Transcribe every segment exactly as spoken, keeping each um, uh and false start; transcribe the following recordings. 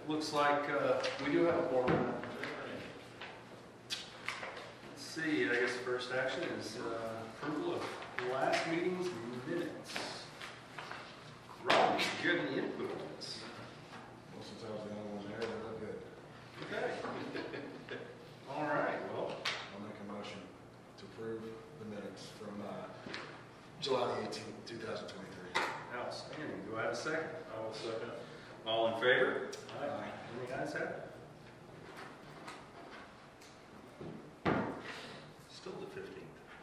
looks like uh, we do have a board. Let's see, I guess the first action is uh, approval of last meeting's minutes. Rob, do you have any input on this? Well, since I was the only one there, they look good. Okay. All right, well. I'll make a motion to approve the minutes from uh, July eighteenth, two thousand twenty-three. Outstanding. Do I have a second? I will second. All in favor? Aye. Any ayes have it? Still the fifteenth.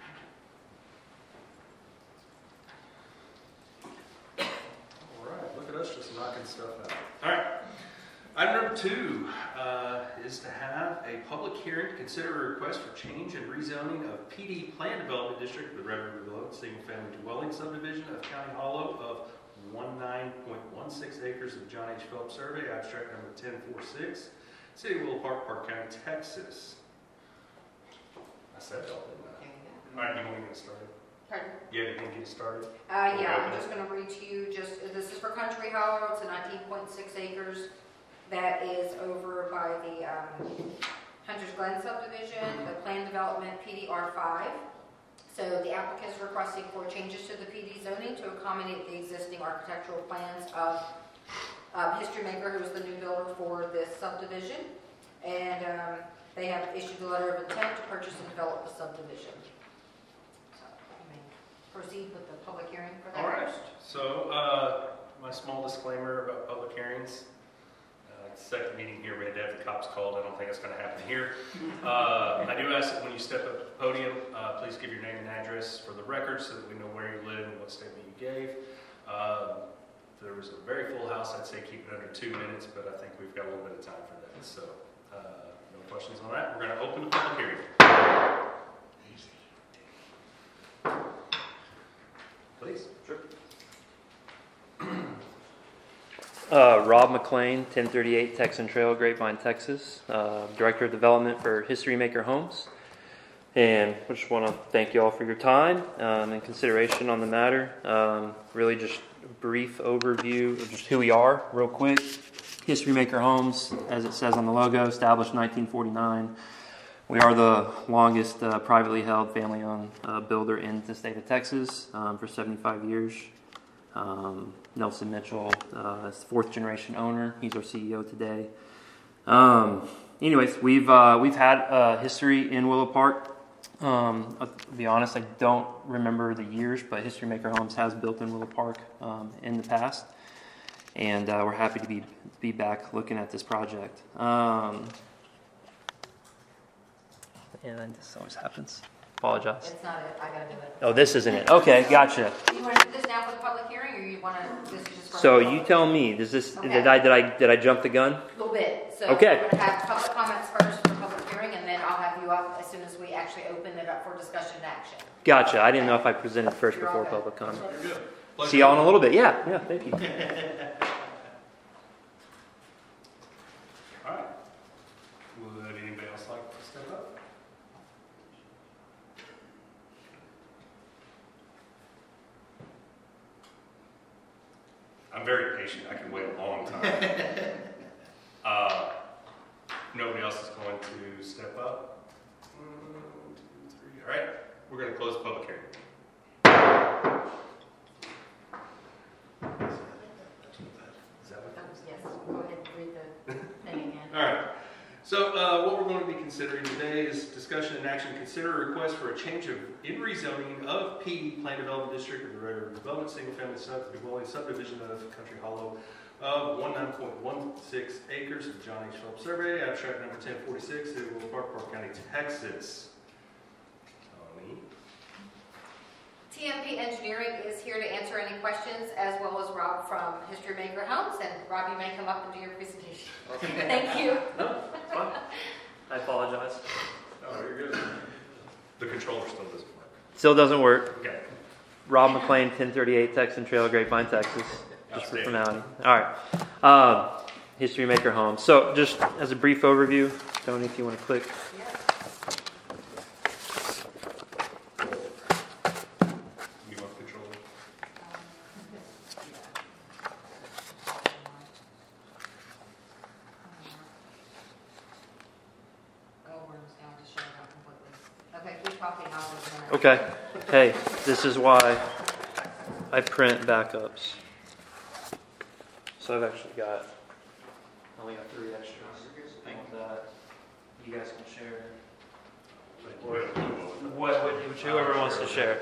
All right, look at us just knocking stuff out. All right. Item number two uh, is to have a public hearing to consider a request for change and rezoning of P D Plan Development District with Red River Road, single family dwelling subdivision of County Hollow of nineteen point one six acres of John H. Phillips Survey, abstract number ten forty-six, City of Willow Park, Park County, Texas. I said it all, didn't I? All right, you want me to get started? Pardon? You have anything to get started? Uh, yeah, I'm just going to read to you, just, this is for Country Hollow, it's a nineteen point six acres that is over by the um, Hunter's Glen subdivision, the planned development P D R five. So the applicant is requesting for changes to the P D zoning to accommodate the existing architectural plans of um, History Maker, who is the new builder for this subdivision. And um, they have issued a letter of intent to purchase and develop the subdivision. So you may proceed with the public hearing for that. All right. So uh, my small disclaimer about public hearings. Second meeting here, we had to have the cops called. I don't think it's going to happen here. Uh, I do ask that when you step up to the podium, uh, please give your name and address for the record so that we know where you live and what statement you gave. Uh, if there was a very full house, I'd say keep it under two minutes, but I think we've got a little bit of time for that. So uh, no questions on that. We're going to open the public hearing. Easy. Please. Sure. Uh, Rob McLean, ten thirty-eight Texan Trail, Grapevine, Texas, uh, Director of Development for History Maker Homes. And I just want to thank you all for your time um, and consideration on the matter. Um, really just a brief overview of just who we are, real quick. History Maker Homes, as it says on the logo, established nineteen forty-nine. We are the longest uh, privately held family-owned uh, builder in the state of Texas um, for seventy-five years. Um, Nelson Mitchell uh, is the fourth generation owner. He's our C E O today. Um, anyways, we've uh, we've had a history in Willow Park. Um, I'll be honest, I don't remember the years, but History Maker Homes has built in Willow Park um, in the past, and uh, we're happy to be be back looking at this project. Um, and this always happens. Apologize. It's not it, I gotta do it. Oh, this isn't it. Okay, gotcha. Do you want to do this now for the public hearing, or you want to, this is just for... So you tell me, does this, Okay. did I, did I, did I jump the gun? A little bit. So Okay. we're going to have public comments first for public hearing, and then I'll have you up as soon as we actually open it up for discussion and action. Gotcha. I didn't know if I presented first You're all before good. public comment. You're good. See y'all in a little bit. Yeah, yeah, thank you. All right. Would anybody else like to step up? I'm very patient. I can wait a long time. uh, nobody else is going to step up. One, two, three. All right. We're going to close the public hearing. Is that what that is? Yes, go ahead and read the thing again. All right. So uh, what we're going to be considering today is discussion and action. Consider a request for a change of in rezoning of P D Plan Development District of the Red River Development Single Family Dwelling Subdivision of Country Hollow of nineteen point one six acres of John H. Phillips Survey, abstract number ten forty-six, City of Willow Park, Park County, Texas. Tony. T M P Engineering is here to answer any questions, as well as Rob from History Maker Homes. And Rob, you may come up and do your presentation. Okay. Thank you. No, it's fine. I apologize. Oh, you're good. The controller still doesn't work. Still doesn't work. Okay. Rob McLean, ten thirty-eight Texan Trail, Grapevine, Texas. Just for Outstanding. formality. All right. Um, History Maker Homes. So just as a brief overview, Tony, if you want to click. Yeah. You want the controller? copy and I'll send it. Okay. Hey, this is why I print backups. So I've actually got, I only got three extras. Think that you guys can share. Or what, what, whoever wants to share.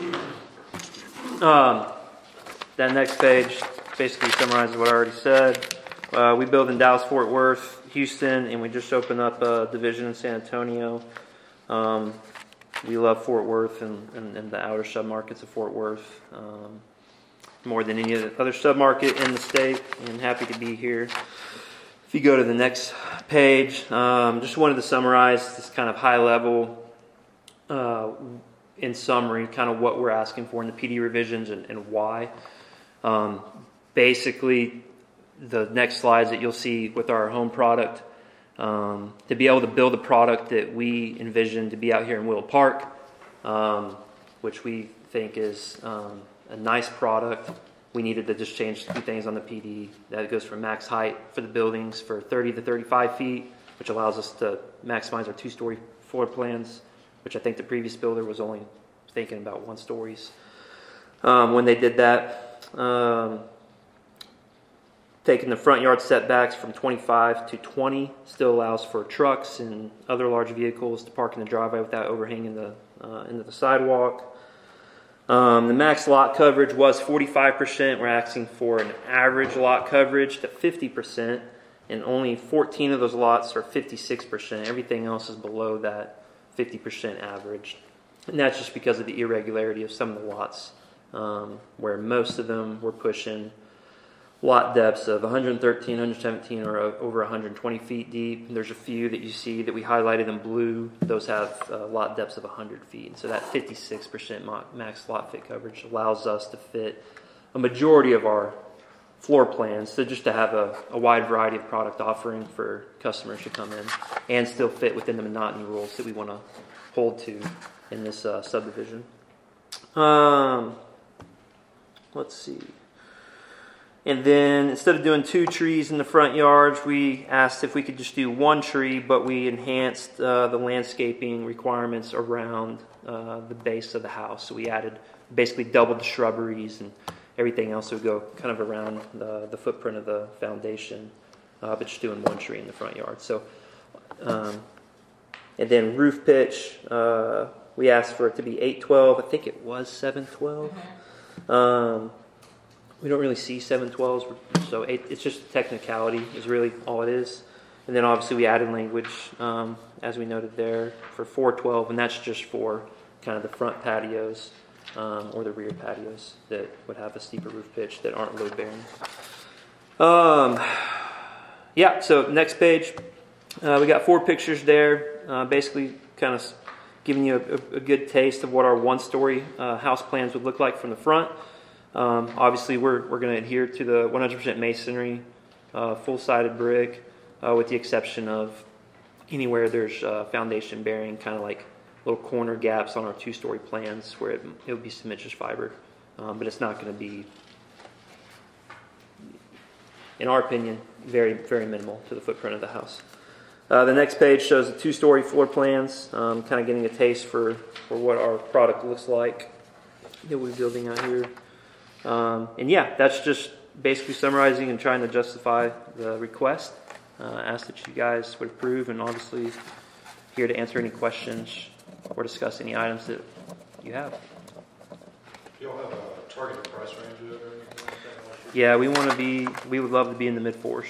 Um, that next page basically summarizes what I already said. Uh, we build in Dallas, Fort Worth, Houston, and we just opened up a division in San Antonio. Um, we love Fort Worth and, and, and the outer submarkets of Fort Worth um, more than any other submarket in the state, and happy to be here. If you go to the next page, um, just wanted to summarize this kind of high level, uh, in summary, kind of what we're asking for in the P D revisions and, and why. Um, basically, the next slides that you'll see with our home product, um, to be able to build a product that we envision to be out here in Willow Park, um, which we think is um, a nice product. We needed to just change a few things on the P D. That goes from max height for the buildings for thirty to thirty-five feet, which allows us to maximize our two-story floor plans, which I think the previous builder was only thinking about one stories um, when they did that. Um, taking the front yard setbacks from twenty-five to twenty still allows for trucks and other large vehicles to park in the driveway without overhanging the uh, into the sidewalk. Um, the max lot coverage was forty-five percent. We're asking for an average lot coverage to fifty percent, and only fourteen of those lots are fifty-six percent. Everything else is below that fifty percent average. And that's just because of the irregularity of some of the lots, um, where most of them were pushing lot depths of one thirteen, one seventeen, or over one hundred twenty feet deep. And there's a few that you see that we highlighted in blue. Those have uh, lot depths of one hundred feet. And so that fifty-six percent max lot fit coverage allows us to fit a majority of our floor plans, so just to have a, a wide variety of product offering for customers to come in and still fit within the monotony rules that we want to hold to in this uh, subdivision. Um, let's see. And then instead of doing two trees in the front yards, we asked if we could just do one tree, but we enhanced uh, the landscaping requirements around uh, the base of the house. So we added, basically doubled the shrubberies, and everything else would go kind of around the, the footprint of the foundation, uh, but just doing one tree in the front yard. So, um, and then roof pitch, uh, we asked for it to be eight twelve. I think it was seven twelve. Um, we don't really see seven twelves, so eight, it's just technicality is really all it is. And then obviously we added language, um, as we noted there, for four twelve, and that's just for kind of the front patios um, or the rear patios that would have a steeper roof pitch that aren't load bearing. Um, yeah, so next page, uh, we got four pictures there, uh, basically kind of giving you a, a good taste of what our one-story uh, house plans would look like from the front. Um, obviously, we're we're going to adhere to the one hundred percent masonry, uh, full-sided brick, uh, with the exception of anywhere there's uh, foundation bearing, kind of like little corner gaps on our two-story plans where it, it would be cementitious fiber, um, but it's not going to be, in our opinion, very very minimal to the footprint of the house. Uh, the next page shows the two-story floor plans, um, kind of getting a taste for, for what our product looks like that we're building out here. Um, and yeah, that's just basically summarizing and trying to justify the request. Uh, ask that you guys would approve, and obviously here to answer any questions or discuss any items that you have. Do y'all have a targeted price range or anything like that? Yeah, we want to be, we would love to be in the mid-fours.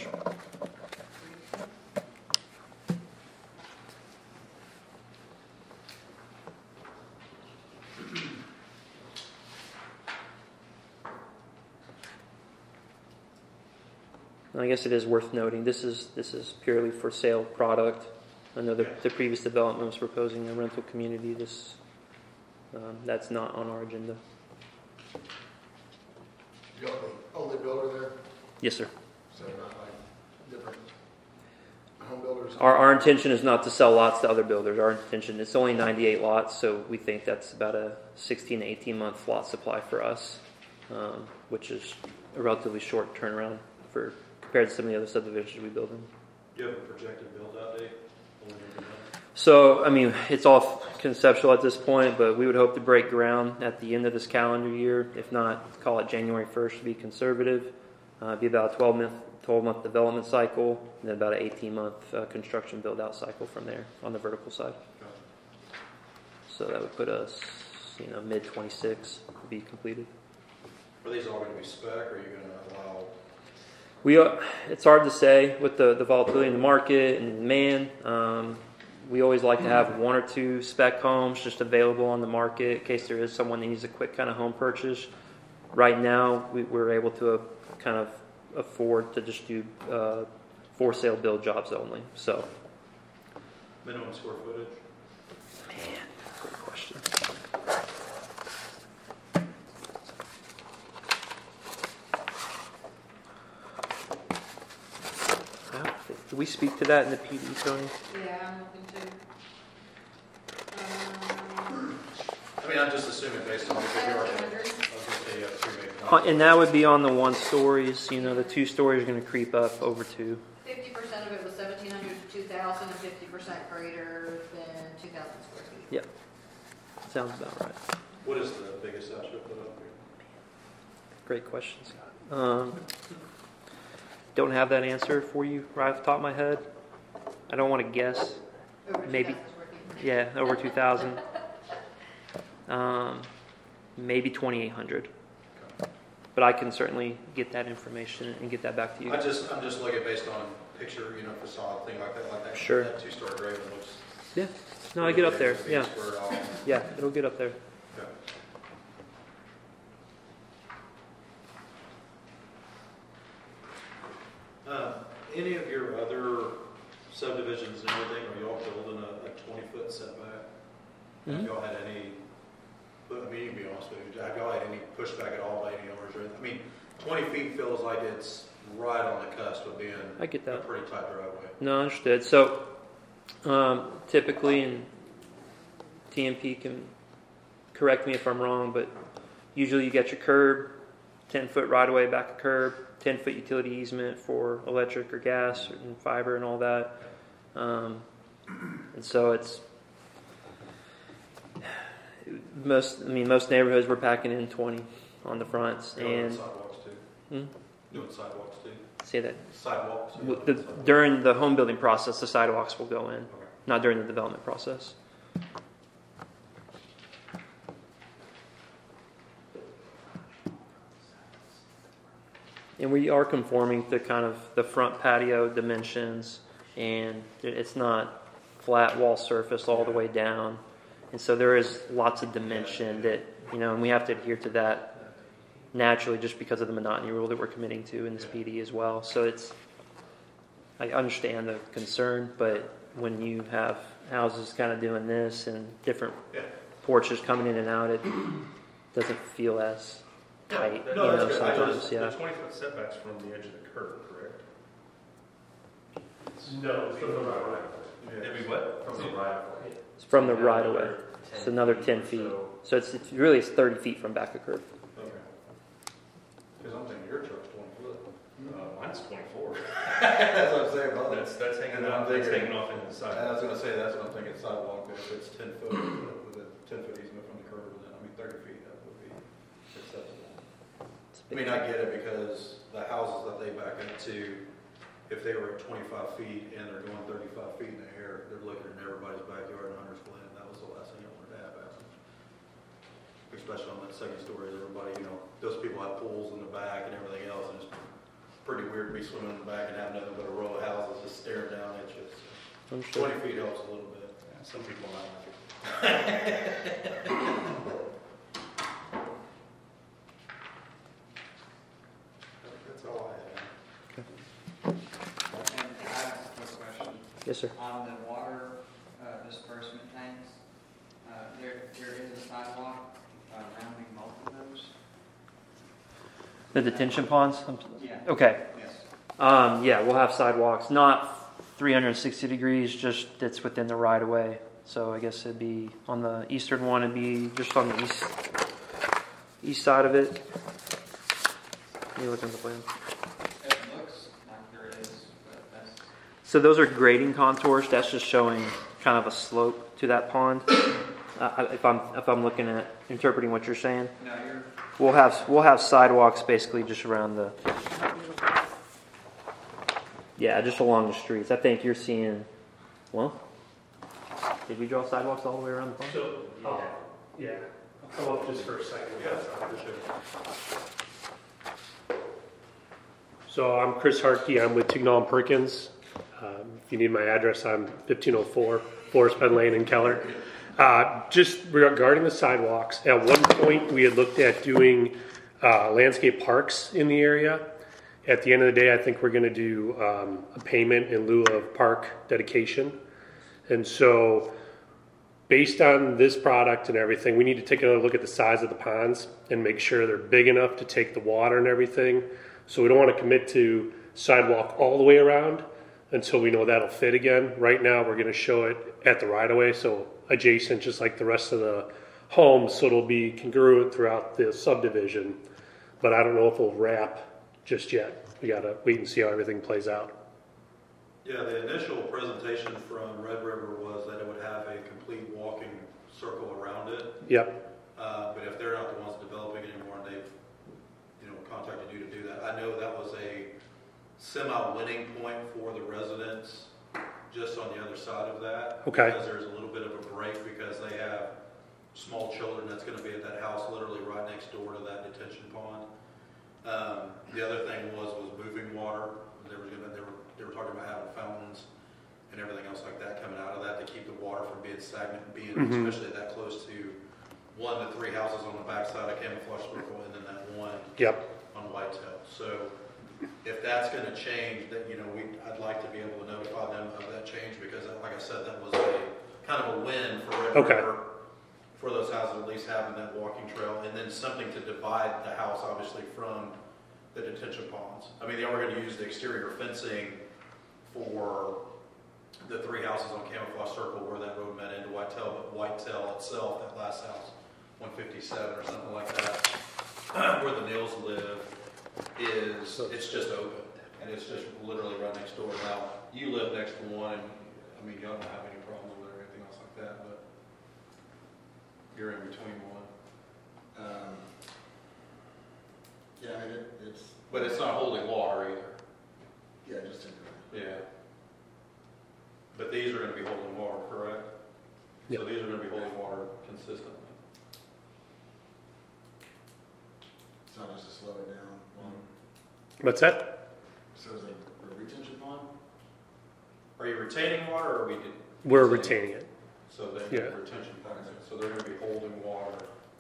I guess it is worth noting, this is this is purely for sale product. I know the, the previous development was proposing a rental community. This um, that's not on our agenda. Y'all the only builder there? Yes, sir. So not like different home builders? Our our intention is not to sell lots to other builders. Our intention, it's only ninety-eight lots, so we think that's about a sixteen to eighteen month lot supply for us, um, which is a relatively short turnaround for compared to some of the other subdivisions we build in. Do you have a projected build-out date? So, I mean, it's all conceptual at this point, but we would hope to break ground at the end of this calendar year. If not, call it January first to be conservative. Uh, it'd be about a twelve month, twelve month development cycle, and then about an eighteen month uh, construction build out cycle from there on the vertical side. So that would put us, you know, mid twenty-six to be completed. Are these all going to be spec, or are you going to allow? We are, it's hard to say with the, the volatility in the market and demand. Um, we always like to have one or two spec homes just available on the market in case there is someone that needs a quick kind of home purchase. Right now, we, we're able to uh, kind of afford to just do uh, for sale build jobs only. So, Minimum square footage? man, great question. Did we speak to that in the P D, Tony? Yeah, I'm looking to. Um, I mean, I'm just assuming based on what you already. I was going to say you have two big Uh, and that would be on the one stories. You know, the two stories are going to creep up over two. Fifty percent of it was seventeen hundred to two thousand, and fifty percent greater than two thousand square feet. Yep. Sounds about right. What is the biggest house you put up here? Great question, Scott. Um, don't have that answer for you right off the top of my head. I don't want to guess. Over Maybe. two thousand square feet. Yeah, over two thousand. Um, maybe twenty-eight hundred. But I can certainly get that information and get that back to you. I just, I'm just looking based on picture, you know, facade, thing like that, like that. Sure. That two-story Raven looks. Yeah. No, I get up there. It's Yeah. squared off. Yeah, it'll get up there. Okay. Uh, any of your other subdivisions and everything, are y'all building a, a twenty-foot setback? Have Mhm. y'all had any, but I mean, you can be honest with you, have y'all had any pushback at all by any owners or anything? I mean, twenty feet feels like it's right on the cusp of being I get a that. pretty tight driveway. No, understood. So, um, typically, and T M P can correct me if I'm wrong, but usually you get your curb, ten foot right away back a curb, ten foot utility easement for electric or gas and fiber and all that. Um, and so it's most. I mean, most neighborhoods we're packing in twenty on the fronts, Doing and sidewalks too. hmm, Doing sidewalks too. say that Sidewalks. w- the, during the home building process, the sidewalks will go in, Okay. not during the development process. And we are conforming to kind of the front patio dimensions, and it's not flat wall surface all the way down. And so there is lots of dimension that, you know, and we have to adhere to that naturally just because of the monotony rule that we're committing to in this P D as well. So it's, I understand the concern, but when you have houses kind of doing this and different Yeah. porches coming in and out, it doesn't feel as tight, No, you know, that's good. I sometimes, just- yeah. The twenty foot setbacks from the edge of the curb, correct? No, it's from the right of way. It'd be what? From the right of way. It's from the right of way. It's another ten feet. So So it's, it's really it's thirty feet from back of curb. Okay. Because I'm thinking your truck's twenty foot. Uh, mine's twenty-four. That's what I'm saying about That's, that's hanging And I'm off, that's thinking- hanging off into the side. I was gonna say, that's what I'm thinking sidewalk, but if it's ten foot, with a ten foot easement from the curb, then, I mean, thirty feet, that would be acceptable. It's a I big- mean, I get it, because the houses that they back into, if they were at twenty-five feet and they're going thirty-five feet in the air, they're looking at everybody's backyard in Hunter's Glen, that was the last thing I wanted to have happen. Especially on that second story, everybody, you know, those people have pools in the back and everything else, and it's pretty weird to be swimming in the back and have nothing but a row of houses just staring down at you. So Understood. twenty feet helps a little bit. Yeah, some people might like it. That's all I have. And I have a quick question. Yes, sir. On the water uh, disbursement tanks, uh, there, there is a sidewalk uh, rounding both of those? The detention ponds? I'm- Yeah. Okay. Yes. Um, yeah, we'll have sidewalks, not three hundred sixty degrees, just it's within the right of way. So I guess it'd be on the eastern one, it'd be just on the east east side of it. Let me look at the plan. It looks like there is, but that's, So those are grading contours. That's just showing kind of a slope to that pond. Uh, if I'm if I'm looking at interpreting what you're saying, No, you're, we'll have we'll have sidewalks basically just around the. Yeah, just along the streets. I think you're seeing. Well, did we draw sidewalks all the way around the pond? So, oh, yeah, I'll come up just for a second. So I'm Chris Hartke, I'm with Tignall and Perkins. Um, if you need my address, I'm fifteen oh four Forest Bend Lane in Keller. Uh, just regarding the sidewalks, at one point we had looked at doing uh, landscape parks in the area. At the end of the day, I think we're going to do um, a payment in lieu of park dedication. And so based on this product and everything, we need to take another look at the size of the ponds and make sure they're big enough to take the water and everything. So we don't want to commit to sidewalk all the way around until we know that'll fit again. Right now, we're going to show it at the right-of-way, so adjacent, just like the rest of the homes, so it'll be congruent throughout the subdivision. But I don't know if we'll wrap just yet. We got to wait and see how everything plays out. Yeah, the initial presentation from Red River was that it would have a complete walking circle around it. Yep. Uh, but if they're not the ones developing anymore and they've, you know, contacted you to do that, I know that was a semi-winning point for the residents just on the other side of that. Okay. Because there's a little bit of a break because they have small children that's going to be at that house literally right next door to that detention pond. Um, the other thing was was moving water. They were gonna, they were they were talking about having fountains and everything else like that coming out of that to keep the water from being stagnant, and being Mhm. especially that close to one of the three houses on the backside of Camouflage Circle, and then that one Yep. on Whitetail. So if that's going to change, that you know, we I'd like to be able to notify them of that change because, like I said, that was a kind of a win for Red Okay. River for those houses, at least having that walking trail, and then something to divide the house, obviously, from the detention ponds. I mean, they are going to use the exterior fencing for the three houses on Camouflage Circle where that road met into Whitetail, but Whitetail itself, that last house, one fifty-seven or something like that, where the Nils live, is, it's just open, and it's just literally right next door. Now, you live next to one, and, I mean, you don't have any problems with it or anything else like that, but you're in between one. Um, yeah, I mean, it, it's, But it's not holding water either. yeah, just temporary. Yeah. But these are gonna be holding water, correct? Yep. So these are gonna be holding water consistently. It's not just to slow it down. One. What's that? So is it a retention pond? Are you retaining water or are we? did- We're retaining it. So they Yeah. retention ponds, so they're gonna be holding water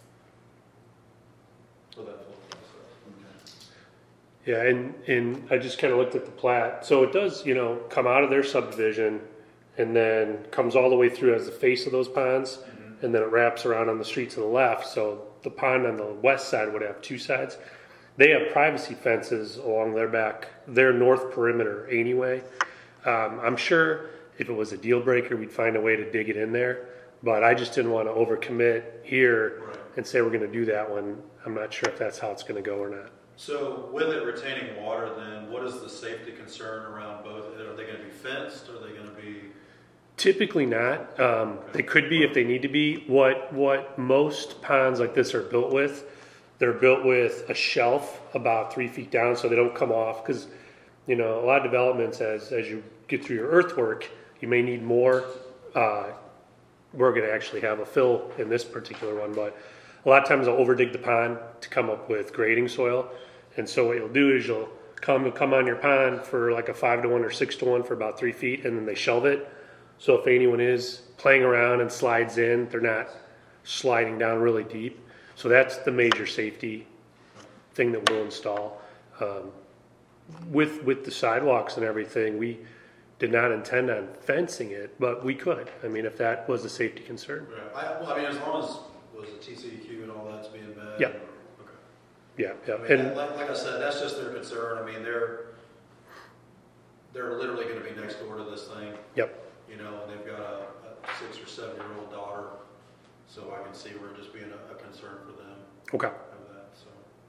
for that flow process. Okay. Yeah, and, and I just kind of looked at the plat. So it does, you know, come out of their subdivision and then comes all the way through as the face of those ponds. And then it wraps around on the street to the left. So the pond on the west side would have two sides. They have privacy fences along their back, their north perimeter anyway. Um, I'm sure if it was a deal breaker, we'd find a way to dig it in there. But I just didn't want to overcommit here Right. and say we're going to do that when I'm not sure if that's how it's going to go or not. So with it retaining water, then what is the safety concern around both? Are they gonna be fenced? Are they gonna be? Typically not. Um, they could be if they need to be. What what most ponds like this are built with, they're built with a shelf about three feet down so they don't come off. Because you know a lot of developments, as as you get through your earthwork, you may need more. Uh, we're going to actually have a fill in this particular one, but a lot of times I'll overdig the pond to come up with grading soil. And so what you'll do is you'll come come on your pond for like a five to one or six to one for about three feet, and then they shelve it. So if anyone is playing around and slides in, they're not sliding down really deep. So that's the major safety thing that we'll install. Um, with with the sidewalks and everything, we did not intend on fencing it, but we could. I mean, if that was a safety concern. Right. I, well, I mean, as long as was the T C E Q and all that's being met. Yeah. Okay. Yeah, yeah. I mean, And like, like I said, that's just their concern. I mean, they're they're literally going to be next door to this thing. Yep. You know, and they've got a, a six or seven year old daughter, so I can see where it just being a, a concern for them okay. of that. So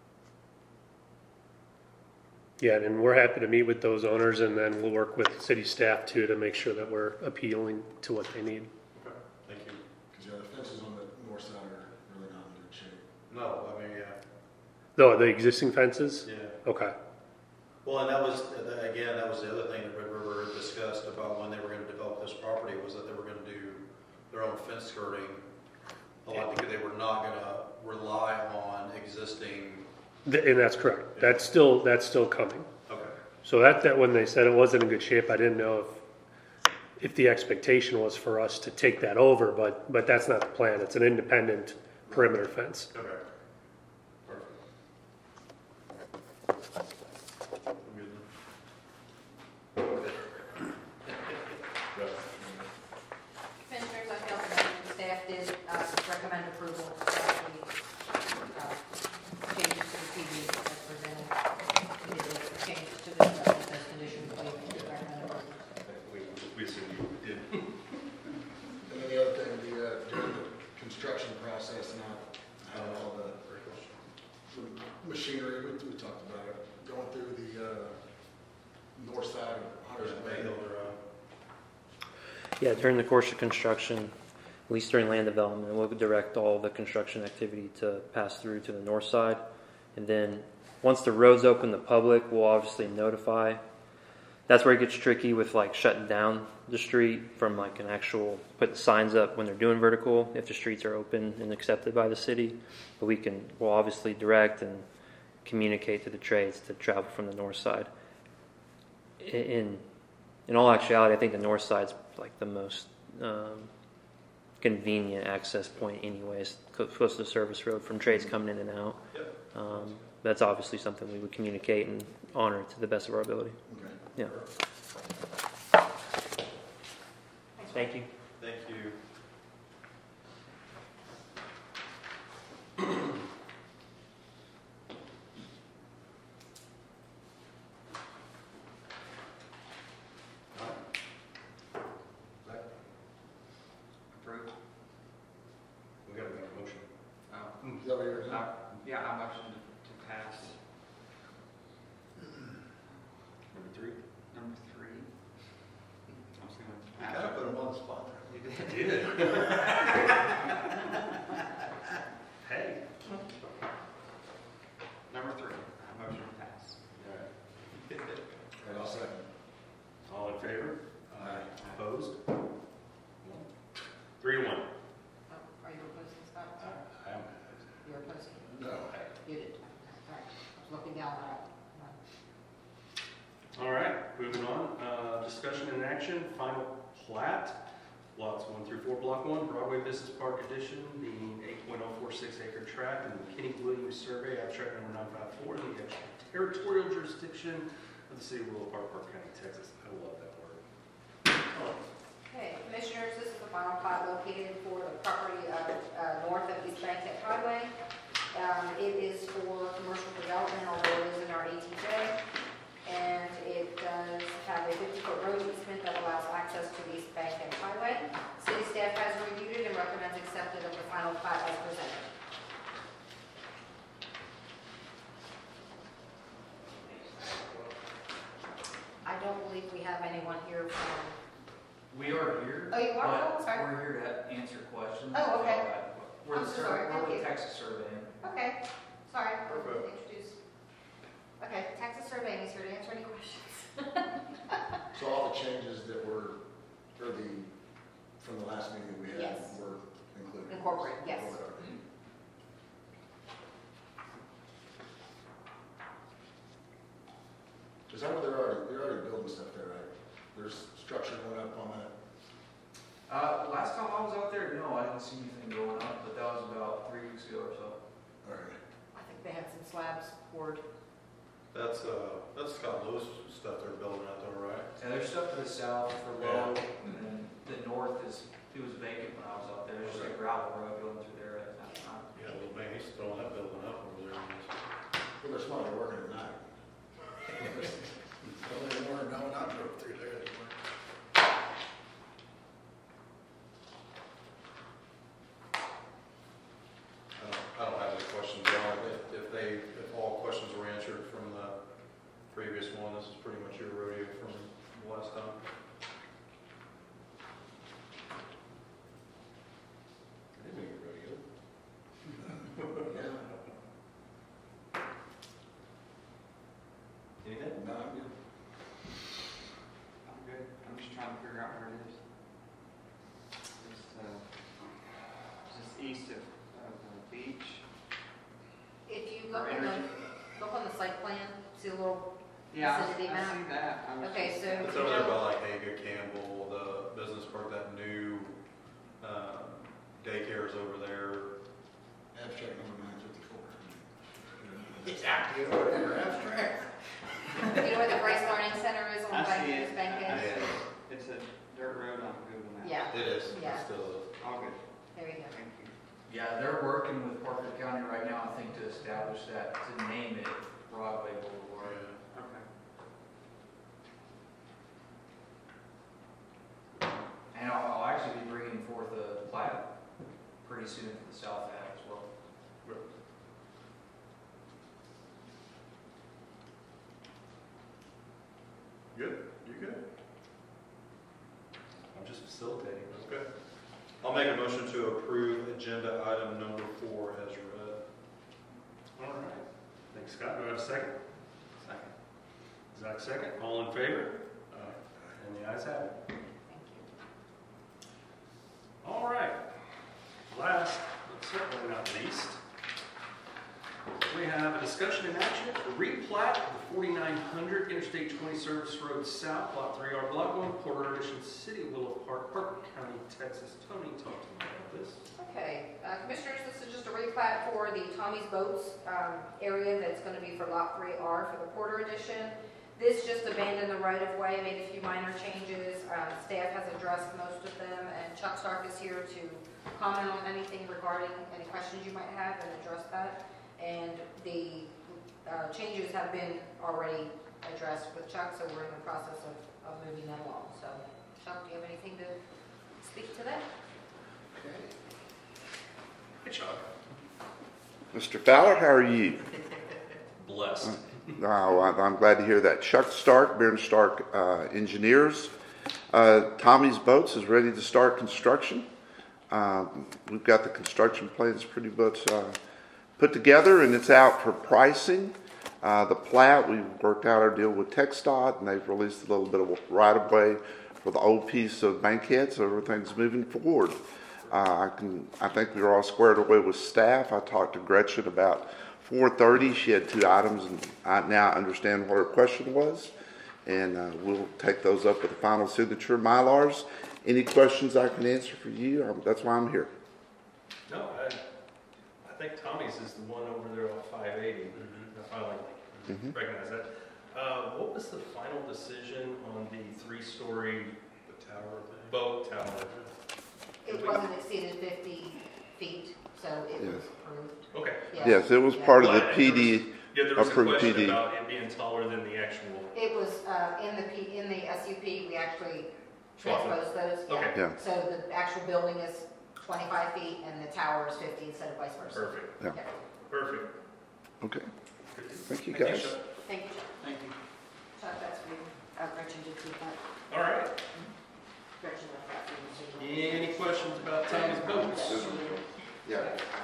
Yeah, and we're happy to meet with those owners, and then we'll work with city staff too to make sure that we're appealing to what they need. okay, thank you. Because, yeah, the fences on the The, the existing fences? Yeah. Okay. Well, and that was, uh, again, that was the other thing that Red River had discussed about when they were gonna develop this property, was that they were gonna do their own fence skirting a lot, because they were not gonna rely on existing. Th- And that's correct. That's still, that's still coming. Okay. So that, that when they said it wasn't in good shape, I didn't know if, if the expectation was for us to take that over, but, but that's not the plan. It's an independent perimeter fence. Okay. Perfect. I'm good then. Commissioners, I feel that the staff did uh, recommend approval of the uh, changes to the P D as presented. We did the changes to the development as conditions, we recommend approval. We, we assume you did. And then the other thing, the, uh, during the construction process, not having all the the machinery, we, we talked about it, going through the, uh, north side of Hunter's There's a Bay Lane. Hill Drive. Yeah, during the course of construction, at least during land development, we'll direct all the construction activity to pass through to the north side. And then once the road's open to the public, we'll obviously notify. That's where it gets tricky with like shutting down the street from like an actual, putting signs up when they're doing vertical, if the streets are open and accepted by the city. But we can, we'll obviously direct and communicate to the trades to travel from the north side. In, in all actuality, I think the north side's like the most um, convenient access point anyways, close to the service road from trades coming in and out. Yep. Um, that's obviously something we would communicate and honor to the best of our ability. Okay. Yeah. Thank you. Thank you. Approved. We gotta make a motion. Oh, Is that what you're doing? uh, yeah, I motion to to pass Number three. number three. I was gonna. You kind of put them on the spot there. You did. I did. Hey. Number three, I motion to pass. All right. And I'll second. All in favor? Aye. Opposed? One. Three to one. Oh, are you opposing, Scott? I am. You're opposing? No. You did. All right. I was looking down that. All right, moving on. Uh, discussion and action, final plat, lots one through four, block one, Broadway Business Park Edition, the eight point oh four six acre tract, and the McKinney Williams Survey, abstract number nine five four, in the territorial jurisdiction of the city of Willow Park, Park County, Texas. I love that word. Okay, Commissioners, this is the final plat located for the property uh, uh, north of East Bankhead Highway. Um, It is for commercial development, although it is in our A T J. And it does have a fifty-foot road easement that allows access to the East Bankhead Highway. City staff has reviewed it and recommends acceptance of the final plat as presented. I don't believe we have anyone here from, We are here. oh, you are? but Oh, sorry. We're here to answer questions. Oh, okay. Uh, We're I'm the so sur- sorry, we're thank the you. Texas Surveying. Okay, sorry, I'll Perfect. introduce. Okay, Texas Surveying is here to answer any questions. So all the changes that were, or the, from the last meeting that we had Yes. were included? Incorporated, yes. Incorporated. Is that where they're already, they're already building stuff there, right? There's structure going up on that? Uh, last time I was out there, no, I didn't see anything going up, but that was about three weeks ago or so. All right. I think they had some slabs poured. That's, uh, that's Scott Lewis stuff they're building out there, right? And there's stuff to the south for low, and then the north is, it was vacant when I was out there. There's just a gravel road going through there at that time. Yeah, well, man, he's throwing that building up over there. Well, they're smart, they're working at night. Early in the morning, no, not drove through there. I don't, I don't have any questions, John. If, if they, if all questions were answered from the previous one, this is pretty much your rodeo from the last time. I didn't make a rodeo. Yeah. Yeah, I vicinity I map? see that. I was Okay, just- so- It's over there by like Haga Campbell, the business park, that new, um, daycare is over there. Abstract number nine fifty-four. Exactly, whatever, abstract. You know where the Grace Learning Center is I on see Bankers it. Bank I is? see it. It's a dirt road on Google Maps. Yeah, It is, Yeah. it's still, All good, there you go. thank you. Yeah, they're working with Parker County right now, I think, to establish that, to name it Broadway Boulevard. Okay. And I'll, I'll actually be bringing forth a plat pretty soon for the South Ave as well. good, you good? I'm just facilitating. Okay. I'll make a motion to approve agenda item number four as read. All right. Thanks, Scott. Do I have a second? Second. Zach, second. All in favor? And the ayes have it. Thank you. All right. Last, but certainly not least, we have a discussion in action for replat of the forty-nine hundred Interstate twenty Service Road South, Lot three R Block one, Porter Edition, City of Willow Park, Parker County, Texas. Tony, talk to me about this. Okay, uh, Commissioners, this is just a replat for the Tommy's Boats um, area that's going to be for Lot three R for the Porter Edition. This just abandoned the right-of-way, made a few minor changes. Uh, Staff has addressed most of them, and Chuck Stark is here to comment on anything regarding any questions you might have and address that. And the uh, changes have been already addressed with Chuck, so we're in the process of, of moving that along. So, Chuck, do you have anything to speak to that? Hey, Chuck. Mister Fowler, how are you? Blessed. Oh, I'm I'm glad to hear that. Chuck Stark, Baron Stark uh, Engineers. Uh, Tommy's Boats is ready to start construction. Um, we've got the construction plans pretty much uh, put together, and it's out for pricing. Uh, the plat, we've worked out our deal with TxDOT, and they've released a little bit of right-of-way for the old piece of Bankhead, so everything's moving forward. Uh, I can, I think we were all squared away with staff. I talked to Gretchen about four thirty. She had two items, and I now understand what her question was. And uh, we'll take those up with the final signature Mylars. Any questions I can answer for you? Um, that's why I'm here. No, I, I think Tommy's is the one over there on five eighty. I finally Mhm. recognize that. Uh, what was the final decision on the three-story The tower thing. boat tower? It wasn't exceeded fifty feet, so it Yes. was approved. Okay. Yeah. Yes, it was Yeah. part of the Well, P there D. was- Yeah, there was a approved question P D. about it being taller than the actual. It was, uh, in the P, in the S U P, we actually Swapped it. transposed those. Okay. Yeah. So the actual building is twenty-five feet and the tower is fifty instead of vice versa. Perfect. Yeah. Perfect. Okay. Good. Thank you, Thank guys. Chuck. Thank you, Chuck. Thank you. Chuck, that's for you. Uh, Gretchen did keep that. All right. Gretchen left that for you. so you know. Any questions about Tommy's boats? Yeah.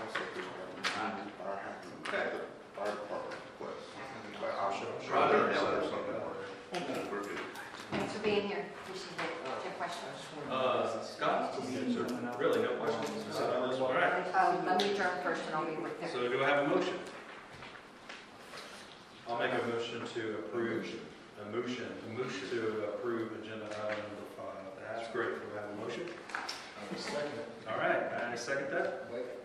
Okay. Fire department request. I'll show. Roger. We're good. Thanks for being here. Appreciate it. Do you have questions? Uh, Scott? Really, no questions on this one. All right. Um, let me adjourn first and I'll be right there. So do I have a motion? I'll make a motion to approve, a motion, A motion. to approve agenda item number five. That's great. Do I have a motion? Uh, second. All right, I second that. Wait.